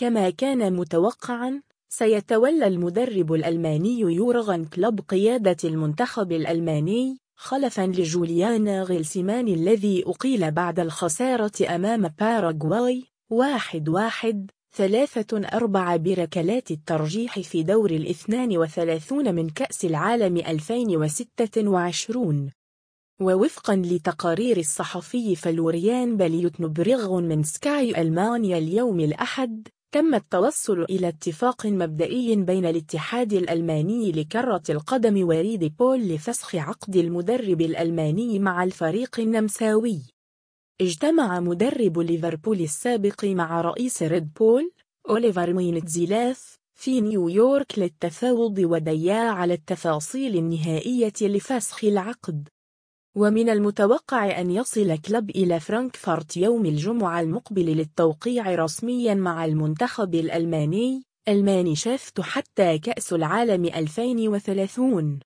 كما كان متوقعاً، سيتولى المدرب الألماني يورغن كلوب قيادة المنتخب الألماني، خلفاً لجوليان ناغلسمان الذي أقيل بعد الخسارة أمام باراغواي 1-1 3-4 بركلات الترجيح في دور 32 من كأس العالم 2026. ووفقاً لتقارير الصحفي فلوريان بليوتنبرغ من سكاي ألمانيا اليوم الأحد، تم التوصل إلى اتفاق مبدئي بين الاتحاد الألماني لكرة القدم وريد بول لفسخ عقد المدرب الألماني مع الفريق النمساوي. اجتمع مدرب ليفربول السابق مع رئيس ريد بول، أوليفر مينتزيلاث، في نيويورك للتفاوض وديا على التفاصيل النهائية لفسخ العقد. ومن المتوقع أن يصل كلوب إلى فرانكفورت يوم الجمعة المقبل للتوقيع رسمياً مع المنتخب الألماني، المانشافت حتى كأس العالم 2030.